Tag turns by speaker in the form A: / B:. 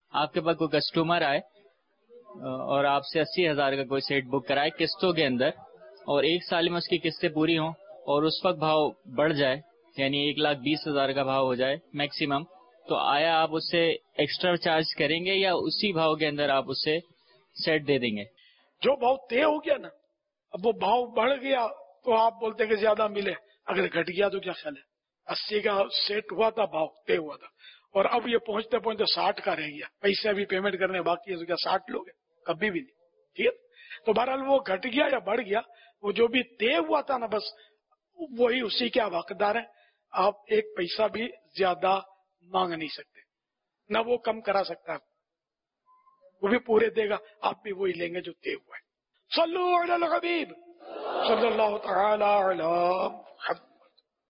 A: आपके पास कोई कस्टमर आए और आपसे 80,000 का कोई सेट बुक कराए किस्तों के अंदर, और 1 साल में उसकी किस्तें पूरी हों और उस वक्त भाव बढ़ जाए, यानी 1,20,000 का भाव हो जाए मैक्सिमम, तो आया आप उससे एक्स्ट्रा चार्ज करेंगे या उसी भाव के अंदर आप उससे सेट दे देंगे?
B: जो भाव तय हो गया ना, अब वो भाव बढ़ गया तो आप बोलते हैं कि ज्यादा मिले, अगर घट गया तो क्या ख्याल है? 80 का सेट हुआ था, भाव तय हुआ था, और अब ये पहुंचते पहुंचते 60 का रह गया, पैसे अभी पेमेंट करने बाकी है, तो क्या 60 लोगे? कभी भी नहीं। ठीक है, तो बहरहाल वो घट गया या बढ़ गया, वो जो भी तय हुआ था ना, बस वही उसी के आप हकदार हैं। आप एक पैसा भी ज्यादा मांग नहीं सकते, ना वो कम करा सकता है, वो भी पूरे देगा, आप भी वही लेंगे जो तय हुआ है। सल्लल्लाहु अलैहि वसल्लम, सल्लल्लाहु तआला अलैहि